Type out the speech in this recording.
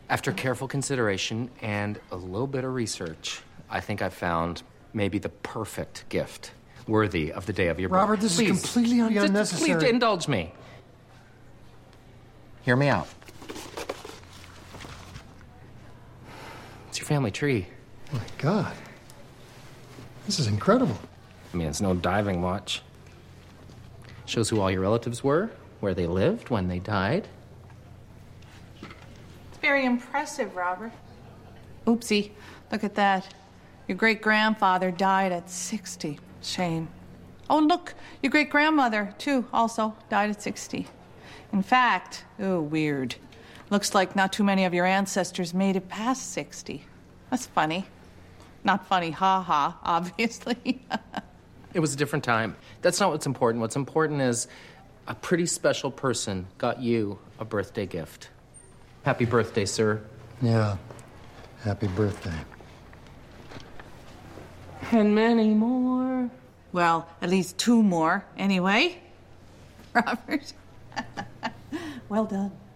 After careful consideration and a little bit of research, I think I've found maybe the perfect gift worthy of the day of your birth. Robert, this is completely unnecessary. Please indulge me. Hear me out. It's your family tree. Oh my God. This is incredible. I mean, it's no diving watch. Shows who all your relatives were, where they lived, when they died. It's very impressive, Robert. Oopsie, look at that. Your great-grandfather died at 60. Shame. Oh, look, your great-grandmother, too, also died at 60. In fact, oh, weird. Looks like not too many of your ancestors made it past 60. That's funny. Not funny, ha-ha, obviously. It was a different time. That's not what's important. What's important is a pretty special person got you a birthday gift. Happy birthday, sir. Yeah, happy birthday. And many more. Well, at least 2 more, anyway. Robert. Well done.